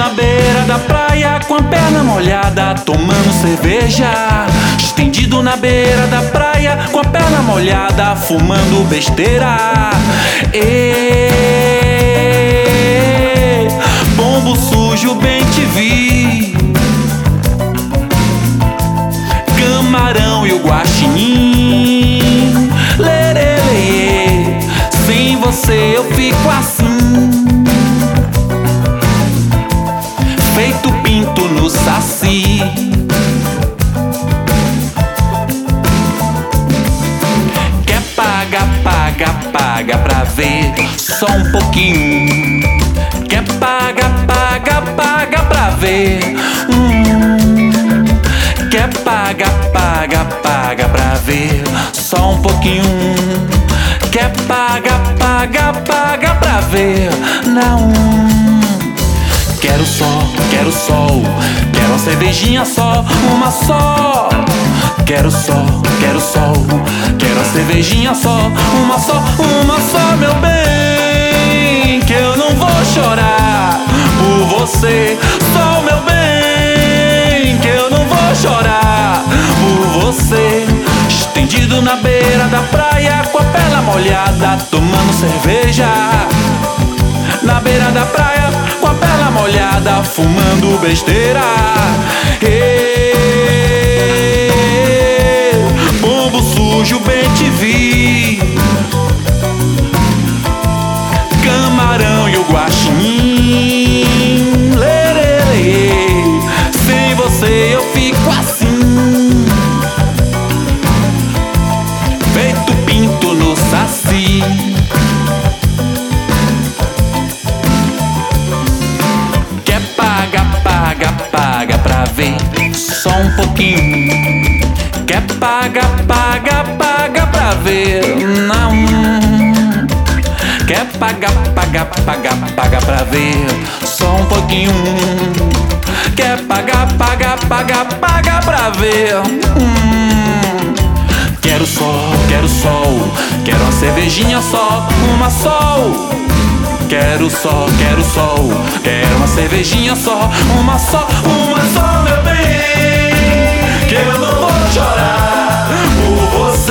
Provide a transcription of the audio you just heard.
na beira da praia com a perna molhada, tomando cerveja. Estendido na beira da praia com a perna molhada, fumando besteira. Pombo sujo, bem te vi. Camarão e o guaxinim. Lerelê, sem você eu fico assim, feito pinto no saci. Quer paga, paga, paga pra ver só um pouquinho. Quer paga, paga, paga pra ver. Quer paga, paga, paga pra ver só um pouquinho. Quer paga, paga, paga pra ver. Não. Quero sol, quero sol, quero uma cervejinha só, uma só. Quero sol, quero sol, quero uma cervejinha só, uma só, meu bem. Que eu não vou chorar por você, só meu bem. Que eu não vou chorar por você. Estendido na beira da praia com a perna molhada, tomando cerveja. Na beira da praia com a perna molhada, fumando besteira. Pombo sujo, bem te vi. Camarão e o guaxinim. Lerelê, sem você eu fico assim, feito pinto no saci. Quer paga, paga, paga pra ver só um pouquinho. Quer paga, paga, paga pra ver. Não. Quer paga, paga, paga, paga pra ver só um pouquinho. Quer paga, paga, paga, paga pra ver. Quero sol, quero sol, quero uma cervejinha só, uma sol. Quero sol, quero sol, quero uma cervejinha só, uma só, meu bem. Que eu não vou chorar por você.